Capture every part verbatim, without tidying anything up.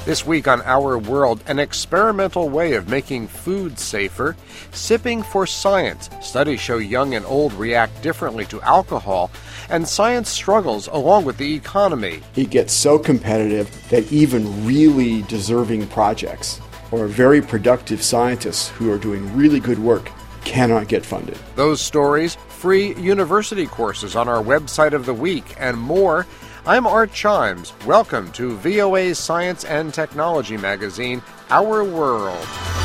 This week on Our World, an experimental way of making food safer. Sipping for science. Studies show young and old react differently to alcohol. And science struggles along with the economy. It gets so competitive that even really deserving projects or very productive scientists who are doing really good work cannot get funded. Those stories, free university courses on our website of the week, and more. I'm Art Chimes. Welcome to V O A's Science and Technology magazine, Our World.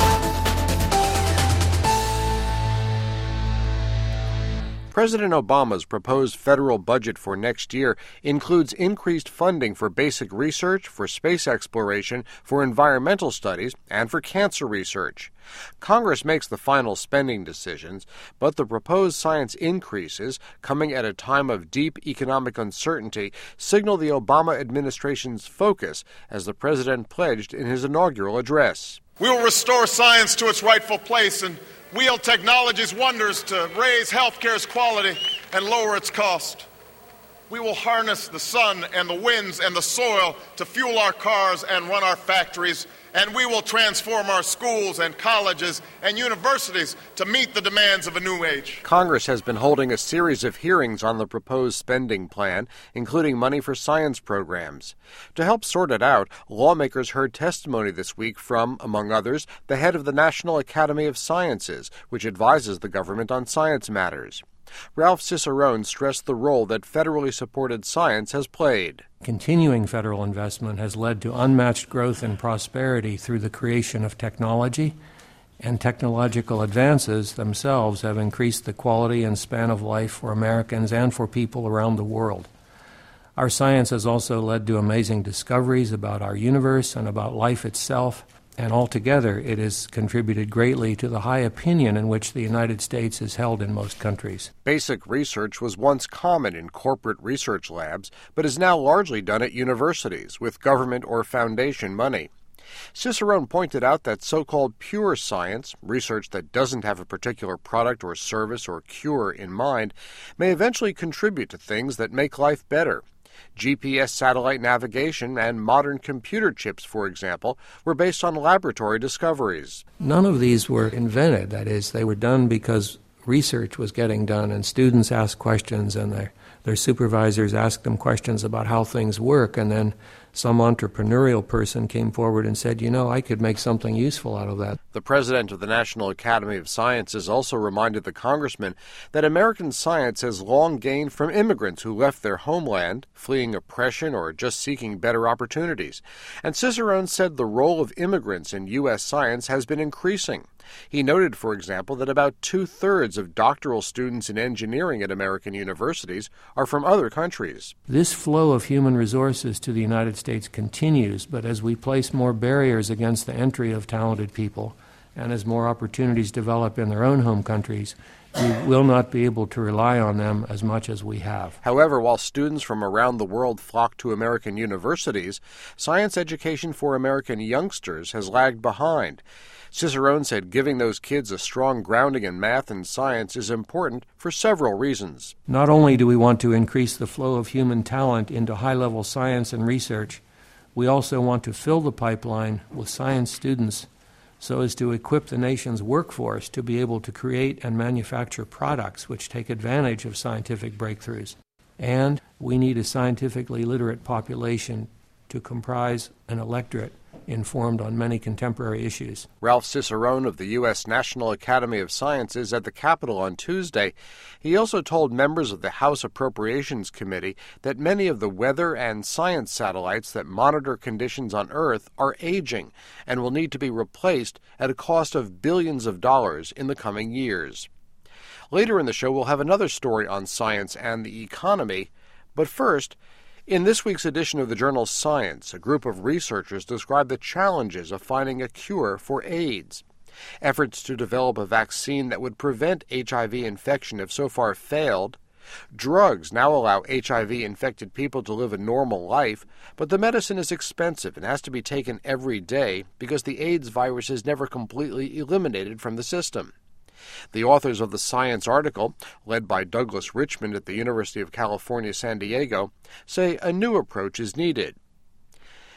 President Obama's proposed federal budget for next year includes increased funding for basic research, for space exploration, for environmental studies, and for cancer research. Congress makes the final spending decisions, but the proposed science increases, coming at a time of deep economic uncertainty, signal the Obama administration's focus, as the president pledged in his inaugural address. We will restore science to its rightful place and wield technology's wonders to raise healthcare's quality and lower its cost. We will harness the sun and the winds and the soil to fuel our cars and run our factories, and we will transform our schools and colleges and universities to meet the demands of a new age. Congress has been holding a series of hearings on the proposed spending plan, including money for science programs. To help sort it out, lawmakers heard testimony this week from, among others, the head of the National Academy of Sciences, which advises the government on science matters. Ralph Cicerone stressed the role that federally supported science has played. Continuing federal investment has led to unmatched growth and prosperity through the creation of technology, and technological advances themselves have increased the quality and span of life for Americans and for people around the world. Our science has also led to amazing discoveries about our universe and about life itself, and altogether it has contributed greatly to the high opinion in which the United States is held in most countries. Basic research was once common in corporate research labs, but is now largely done at universities with government or foundation money. Cicerone pointed out that so-called pure science, research that doesn't have a particular product or service or cure in mind, may eventually contribute to things that make life better. G P S satellite navigation and modern computer chips, for example, were based on laboratory discoveries. None of these were invented. That is, they were done because research was getting done and students asked questions and their, their supervisors asked them questions about how things work, and then some entrepreneurial person came forward and said, you know, I could make something useful out of that. The president of the National Academy of Sciences also reminded the congressman that American science has long gained from immigrants who left their homeland, fleeing oppression or just seeking better opportunities. And Cicerone said the role of immigrants in U S science has been increasing. He noted, for example, that about two-thirds of doctoral students in engineering at American universities are from other countries. This flow of human resources to the United States continues, but as we place more barriers against the entry of talented people, and as more opportunities develop in their own home countries, we will not be able to rely on them as much as we have. However, while students from around the world flock to American universities, science education for American youngsters has lagged behind. Cicerone said giving those kids a strong grounding in math and science is important for several reasons. Not only do we want to increase the flow of human talent into high-level science and research, we also want to fill the pipeline with science students so as to equip the nation's workforce to be able to create and manufacture products which take advantage of scientific breakthroughs. And we need a scientifically literate population to comprise an electorate informed on many contemporary issues. Ralph Cicerone of the U S National Academy of Sciences at the Capitol on Tuesday. He also told members of the House Appropriations Committee that many of the weather and science satellites that monitor conditions on Earth are aging and will need to be replaced at a cost of billions of dollars in the coming years. Later in the show, we'll have another story on science and the economy. But first, in this week's edition of the journal Science, a group of researchers describe the challenges of finding a cure for AIDS. Efforts to develop a vaccine that would prevent H I V infection have so far failed. Drugs now allow H I V-infected people to live a normal life, but the medicine is expensive and has to be taken every day because the AIDS virus is never completely eliminated from the system. The authors of the Science article, led by Douglas Richmond at the University of California, San Diego, say a new approach is needed.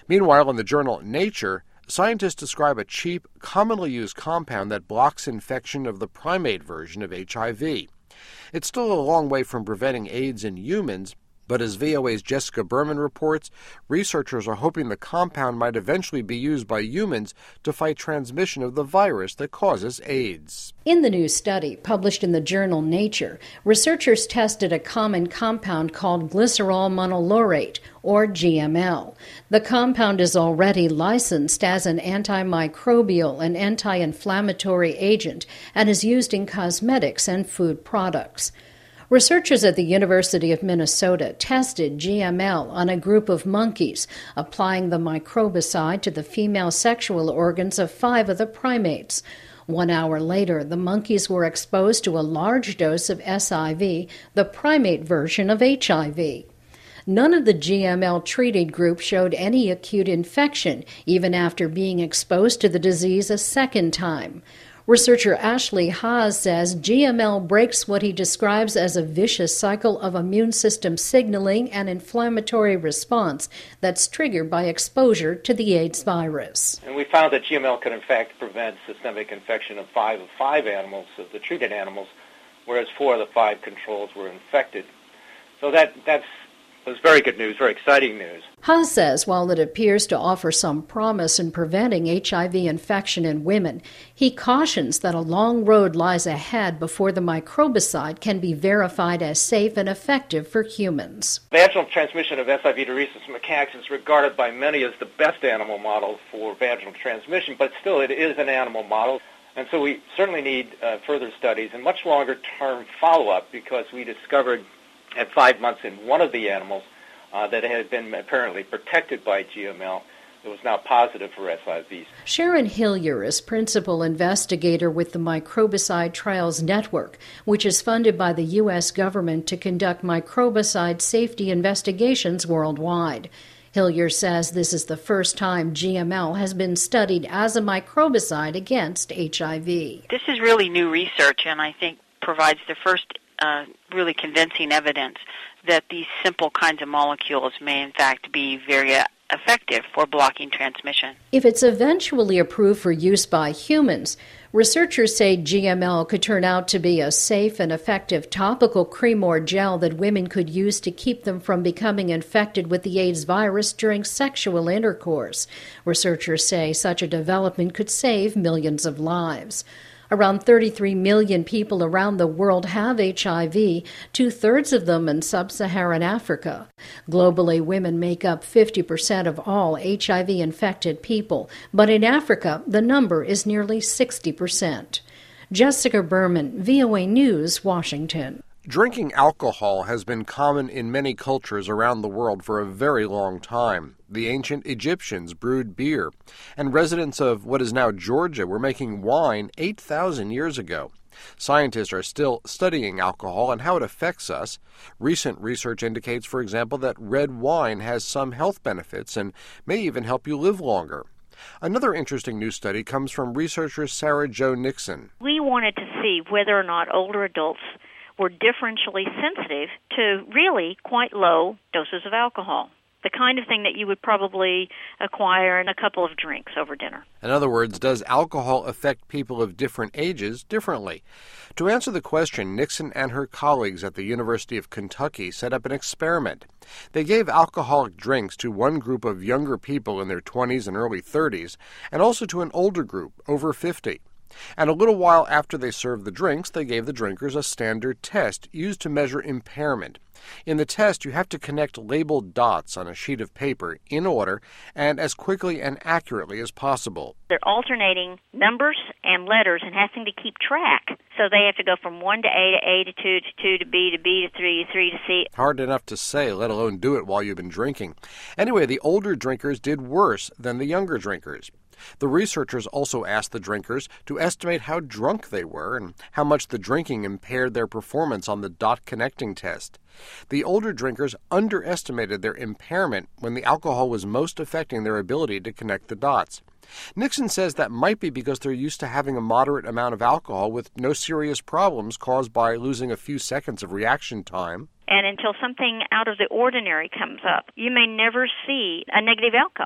Meanwhile, in the journal Nature, scientists describe a cheap, commonly used compound that blocks infection of the primate version of H I V. It's still a long way from preventing AIDS in humans, but as V O A's Jessica Berman reports, researchers are hoping the compound might eventually be used by humans to fight transmission of the virus that causes AIDS. In the new study, published in the journal Nature, researchers tested a common compound called glycerol monolaurate, or G M L. The compound is already licensed as an antimicrobial and anti-inflammatory agent and is used in cosmetics and food products. Researchers at the University of Minnesota tested G M L on a group of monkeys, applying the microbicide to the female sexual organs of five of the primates. One hour later, the monkeys were exposed to a large dose of S I V, the primate version of H I V. None of the G M L-treated group showed any acute infection, even after being exposed to the disease a second time. Researcher Ashley Haas says G M L breaks what he describes as a vicious cycle of immune system signaling and inflammatory response that's triggered by exposure to the AIDS virus. And we found that G M L could in fact prevent systemic infection of five of five animals, of the treated animals, whereas four of the five controls were infected. So that that's was very good news, very exciting news. Haas says while it appears to offer some promise in preventing H I V infection in women, he cautions that a long road lies ahead before the microbicide can be verified as safe and effective for humans. Vaginal transmission of S I V to rhesus macaques is regarded by many as the best animal model for vaginal transmission, but still it is an animal model. And so we certainly need uh, further studies and much longer-term follow-up, because we discovered at five months in one of the animals uh, that had been apparently protected by G M L. It was now positive for S I V. Sharon Hillier is principal investigator with the Microbicide Trials Network, which is funded by the U S government to conduct microbicide safety investigations worldwide. Hillier says this is the first time G M L has been studied as a microbicide against H I V. This is really new research, and I think provides the first Uh, really convincing evidence that these simple kinds of molecules may in fact be very uh, effective for blocking transmission. If it's eventually approved for use by humans, researchers say G M L could turn out to be a safe and effective topical cream or gel that women could use to keep them from becoming infected with the AIDS virus during sexual intercourse. Researchers say such a development could save millions of lives. Around thirty-three million people around the world have H I V, two-thirds of them in sub-Saharan Africa. Globally, women make up fifty percent of all H I V-infected people, but in Africa, the number is nearly sixty percent. Jessica Berman, V O A News, Washington. Drinking alcohol has been common in many cultures around the world for a very long time. The ancient Egyptians brewed beer, and residents of what is now Georgia were making wine eight thousand years ago. Scientists are still studying alcohol and how it affects us. Recent research indicates, for example, that red wine has some health benefits and may even help you live longer. Another interesting new study comes from researcher Sarah Jo Nixon. We wanted to see whether or not older adults were differentially sensitive to really quite low doses of alcohol, the kind of thing that you would probably acquire in a couple of drinks over dinner. In other words, does alcohol affect people of different ages differently? To answer the question, Nixon and her colleagues at the University of Kentucky set up an experiment. They gave alcoholic drinks to one group of younger people in their twenties and early thirties, and also to an older group, over fifty. And a little while after they served the drinks, they gave the drinkers a standard test used to measure impairment. In the test, you have to connect labeled dots on a sheet of paper in order and as quickly and accurately as possible. They're alternating numbers and letters and having to keep track. So they have to go from one to A to A to two to two to B to B to three to three to C. Hard enough to say, let alone do it while you've been drinking. Anyway, the older drinkers did worse than the younger drinkers. The researchers also asked the drinkers to estimate how drunk they were and how much the drinking impaired their performance on the dot connecting test. The older drinkers underestimated their impairment when the alcohol was most affecting their ability to connect the dots. Nixon says that might be because they're used to having a moderate amount of alcohol with no serious problems caused by losing a few seconds of reaction time. And until something out of the ordinary comes up, you may never see a negative outcome.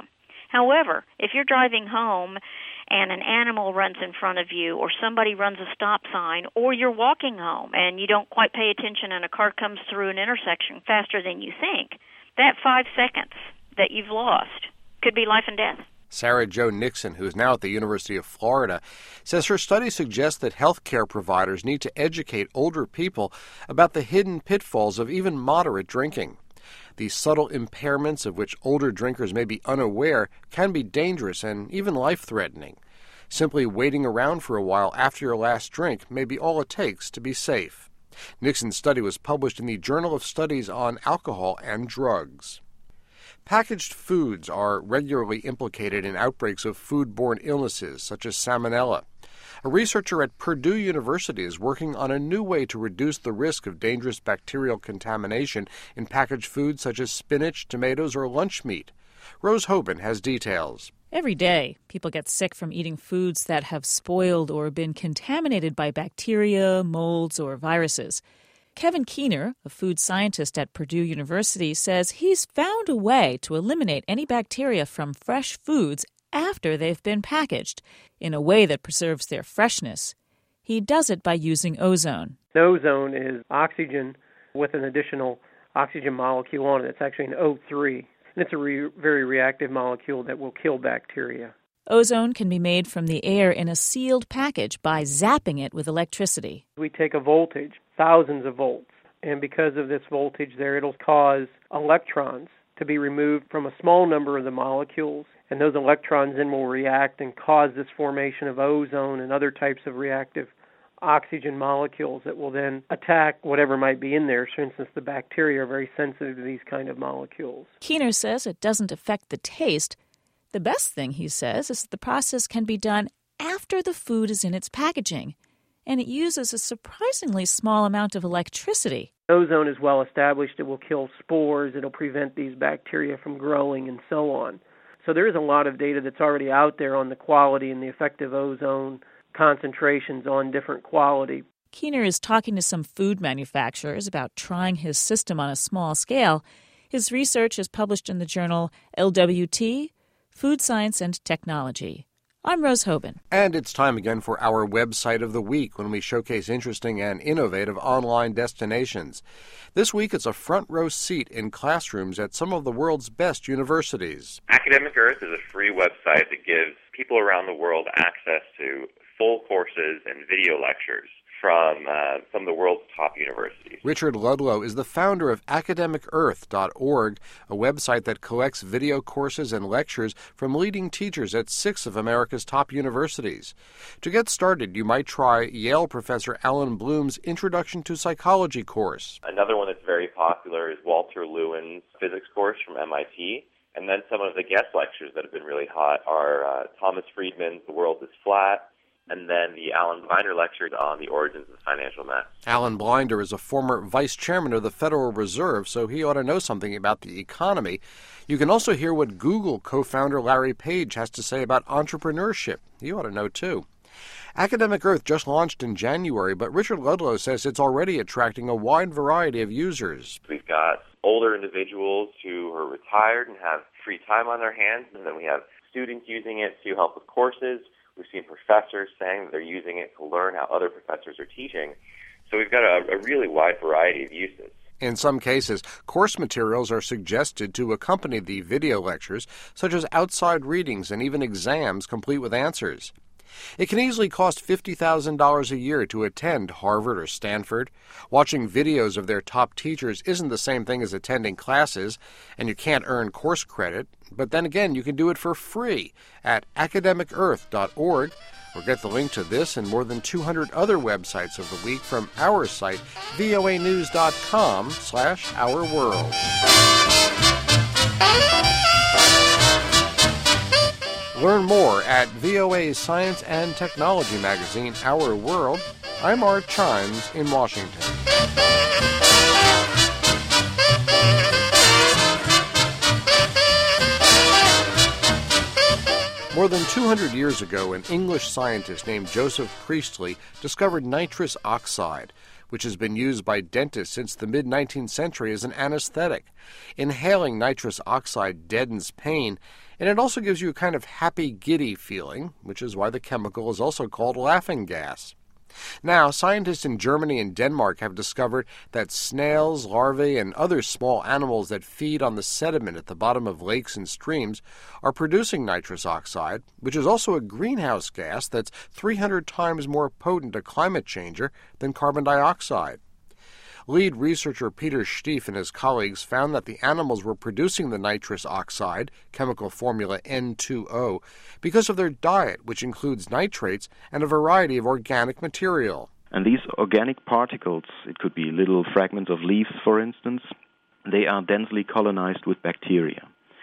However, if you're driving home and an animal runs in front of you, or somebody runs a stop sign, or you're walking home and you don't quite pay attention and a car comes through an intersection faster than you think, that five seconds that you've lost could be life and death. Sarah Jo Nixon, who is now at the University of Florida, says her study suggests that healthcare providers need to educate older people about the hidden pitfalls of even moderate drinking. These subtle impairments of which older drinkers may be unaware can be dangerous and even life-threatening. Simply waiting around for a while after your last drink may be all it takes to be safe. Nixon's study was published in the Journal of Studies on Alcohol and Drugs. Packaged foods are regularly implicated in outbreaks of foodborne illnesses, such as salmonella. A researcher at Purdue University is working on a new way to reduce the risk of dangerous bacterial contamination in packaged foods such as spinach, tomatoes, or lunch meat. Rose Hoban has details. Every day, people get sick from eating foods that have spoiled or been contaminated by bacteria, molds, or viruses. Kevin Keener, a food scientist at Purdue University, says he's found a way to eliminate any bacteria from fresh foods after they've been packaged in a way that preserves their freshness. He does it by using ozone. Ozone is oxygen with an additional oxygen molecule on it. It's actually an O three, and it's a re- very reactive molecule that will kill bacteria. Ozone can be made from the air in a sealed package by zapping it with electricity. We take a voltage, thousands of volts, and because of this voltage there, it'll cause electrons to be removed from a small number of the molecules, and those electrons then will react and cause this formation of ozone and other types of reactive oxygen molecules that will then attack whatever might be in there. For instance, the bacteria are very sensitive to these kind of molecules. Keener says it doesn't affect the taste. The best thing, he says, is that the process can be done after the food is in its packaging, and it uses a surprisingly small amount of electricity. Ozone is well established. It will kill spores. It'll prevent these bacteria from growing and so on. So there is a lot of data that's already out there on the quality and the effective ozone concentrations on different quality. Keener is talking to some food manufacturers about trying his system on a small scale. His research is published in the journal L W T, Food Science and Technology. I'm Rose Hoban. And it's time again for our website of the week, when we showcase interesting and innovative online destinations. This week, it's a front row seat in classrooms at some of the world's best universities. Academic Earth is a free website that gives people around the world access to full courses and video lectures from uh, some of the world's top universities. Richard Ludlow is the founder of academic earth dot org, a website that collects video courses and lectures from leading teachers at six of America's top universities. To get started, you might try Yale professor Alan Bloom's Introduction to Psychology course. Another one that's very popular is Walter Lewin's physics course from M I T. And then some of the guest lectures that have been really hot are uh, Thomas Friedman's The World is Flat, and then the Alan Blinder lecture on the origins of the financial mess. Alan Blinder is a former vice chairman of the Federal Reserve, so he ought to know something about the economy. You can also hear what Google co-founder Larry Page has to say about entrepreneurship. You ought to know, too. Academic Earth just launched in January, but Richard Ludlow says it's already attracting a wide variety of users. We've got older individuals who are retired and have free time on their hands, and then we have students using it to help with courses. We've seen professors saying that they're using it to learn how other professors are teaching. So we've got a, a really wide variety of uses. In some cases, course materials are suggested to accompany the video lectures, such as outside readings and even exams complete with answers. It can easily cost fifty thousand dollars a year to attend Harvard or Stanford. Watching videos of their top teachers isn't the same thing as attending classes, and you can't earn course credit. But then again, you can do it for free at academic earth dot org, or get the link to this and more than two hundred other websites of the week from our site, voa news dot com slash our world. Learn more at V O A's Science and Technology magazine, Our World. I'm Art Chimes in Washington. More than two hundred years ago, an English scientist named Joseph Priestley discovered nitrous oxide. which has been used by dentists since the mid-nineteenth century as an anesthetic. Inhaling nitrous oxide deadens pain, and it also gives you a kind of happy, giddy feeling, which is why the chemical is also called laughing gas. Now, scientists in Germany and Denmark have discovered that snails, larvae, and other small animals that feed on the sediment at the bottom of lakes and streams are producing nitrous oxide, which is also a greenhouse gas that's three hundred times more potent a climate changer than carbon dioxide. Lead researcher Peter Stief and his colleagues found that the animals were producing the nitrous oxide, chemical formula N two O, because of their diet, which includes nitrates and a variety of organic material. And these organic particles, it could be little fragments of leaves, for instance, they are densely colonized with bacteria.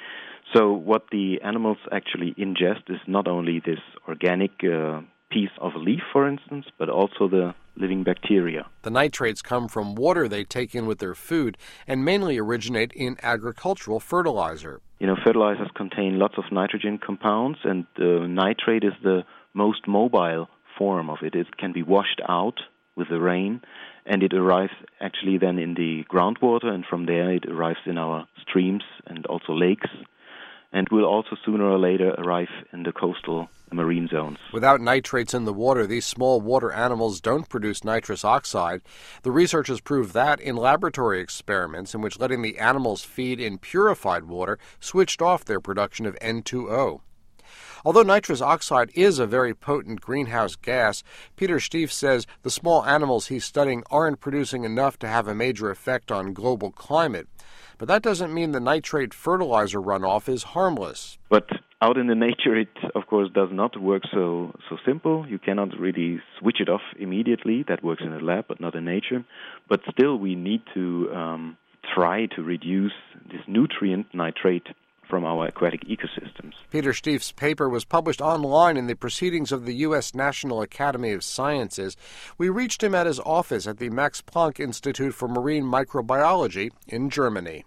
So what the animals actually ingest is not only this organic uh, piece of a leaf, for instance, but also the living bacteria. The nitrates come from water they take in with their food and mainly originate in agricultural fertilizer. You know, fertilizers contain lots of nitrogen compounds, and uh, nitrate is the most mobile form of it. It can be washed out with the rain, and it arrives actually then in the groundwater, and from there it arrives in our streams and also lakes, and will also sooner or later arrive in the coastal marine zones. Without nitrates in the water, these small water animals don't produce nitrous oxide. The researchers proved that in laboratory experiments in which letting the animals feed in purified water switched off their production of N two O. Although nitrous oxide is a very potent greenhouse gas, Peter Stief says the small animals he's studying aren't producing enough to have a major effect on global climate. But that doesn't mean the nitrate fertilizer runoff is harmless. But out in the nature, it, of course, does not work so, so simple. You cannot really switch it off immediately. That works in a lab, but not in nature. But still, we need to um, try to reduce this nutrient nitrate from our aquatic ecosystems. Peter Stief's paper was published online in the Proceedings of the U S National Academy of Sciences. We reached him at his office at the Max Planck Institute for Marine Microbiology in Germany.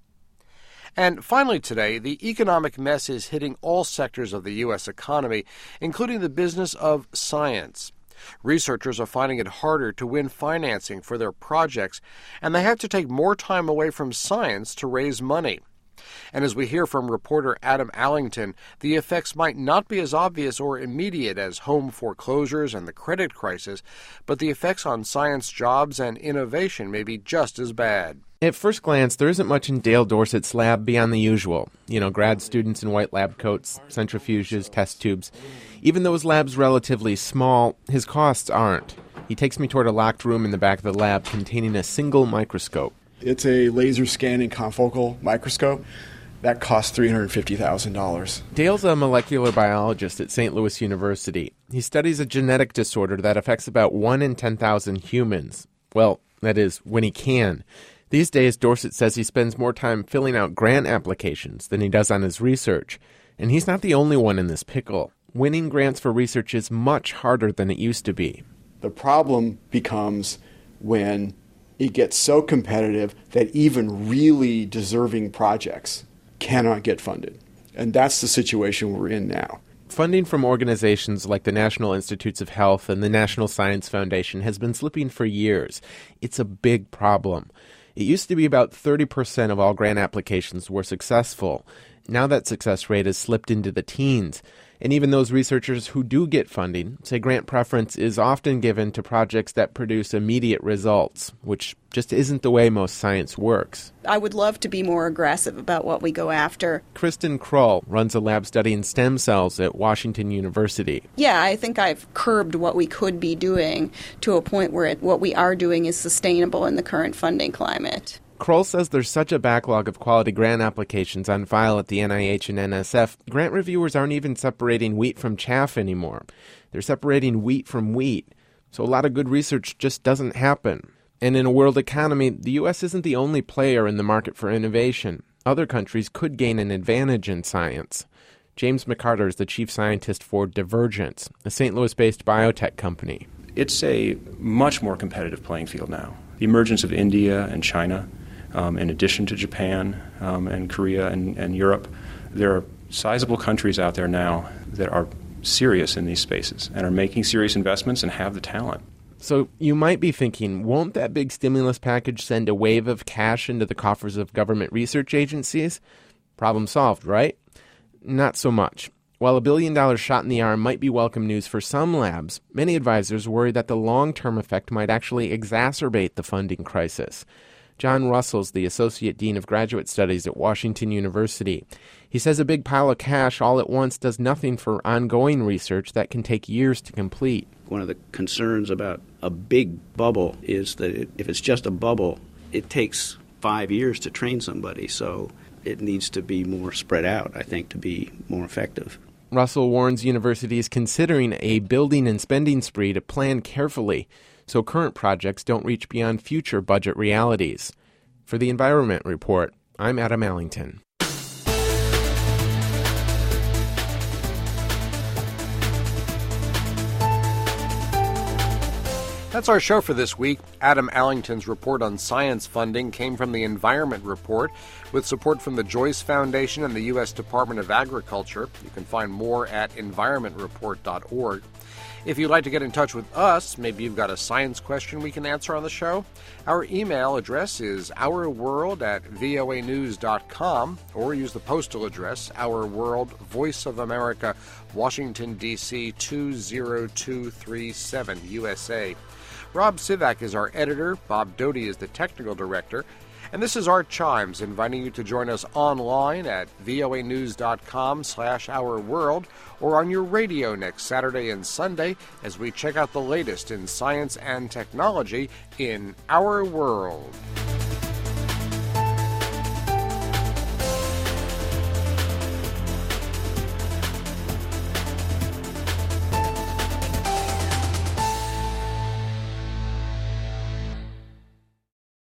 And finally today, the economic mess is hitting all sectors of the U S economy, including the business of science. Researchers are finding it harder to win financing for their projects, and they have to take more time away from science to raise money. And as we hear from reporter Adam Allington, the effects might not be as obvious or immediate as home foreclosures and the credit crisis, but the effects on science jobs and innovation may be just as bad. At first glance, there isn't much in Dale Dorsett's lab beyond the usual. You know, grad students in white lab coats, centrifuges, test tubes. Even though his lab's relatively small, his costs aren't. He takes me toward a locked room in the back of the lab containing a single microscope. It's a laser scanning confocal microscope. That costs three hundred fifty thousand dollars. Dale's a molecular biologist at Saint Louis University. He studies a genetic disorder that affects about one in ten thousand humans. Well, that is, when he can. These days, Dorsett says he spends more time filling out grant applications than he does on his research. And he's not the only one in this pickle. Winning grants for research is much harder than it used to be. The problem becomes when it gets so competitive that even really deserving projects cannot get funded. And that's the situation we're in now. Funding from organizations like the National Institutes of Health and the National Science Foundation has been slipping for years. It's a big problem. It used to be about thirty percent of all grant applications were successful. Now that success rate has slipped into the teens. And even those researchers who do get funding say grant preference is often given to projects that produce immediate results, which just isn't the way most science works. I would love to be more aggressive about what we go after. Kristen Kroll runs a lab studying stem cells at Washington University. Yeah, I think I've curbed what we could be doing to a point where it, what we are doing is sustainable in the current funding climate. Kroll says there's such a backlog of quality grant applications on file at the N I H and N S F, grant reviewers aren't even separating wheat from chaff anymore. They're separating wheat from wheat. So a lot of good research just doesn't happen. And in a world economy, the U S isn't the only player in the market for innovation. Other countries could gain an advantage in science. James McCarter is the chief scientist for Divergence, a Saint Louis-based biotech company. It's a much more competitive playing field now. The emergence of India and China, Um, in addition to Japan um, and Korea and, and Europe, there are sizable countries out there now that are serious in these spaces and are making serious investments and have the talent. So you might be thinking, won't that big stimulus package send a wave of cash into the coffers of government research agencies? Problem solved, right? Not so much. While a billion dollar shot in the arm might be welcome news for some labs, many advisors worry that the long-term effect might actually exacerbate the funding crisis. John Russell's the Associate Dean of Graduate Studies at Washington University. He says a big pile of cash all at once does nothing for ongoing research that can take years to complete. One of the concerns about a big bubble is that it, if it's just a bubble, it takes five years to train somebody, so it needs to be more spread out, I think, to be more effective. Russell warns universities considering a building and spending spree to plan carefully so current projects don't reach beyond future budget realities. For the Environment Report, I'm Adam Allington. That's our show for this week. Adam Allington's report on science funding came from the Environment Report with support from the Joyce Foundation and the U S Department of Agriculture. You can find more at environment report dot org. If you'd like to get in touch with us, maybe you've got a science question we can answer on the show, our email address is ourworld at voa news dot com, or use the postal address, Our World, Voice of America, Washington, D C two zero two three seven, U S A. Rob Sivak is our editor, Bob Doty is the technical director, and this is Art Chimes inviting you to join us online at voa news dot com slash our world or on your radio next Saturday and Sunday as we check out the latest in science and technology in our world.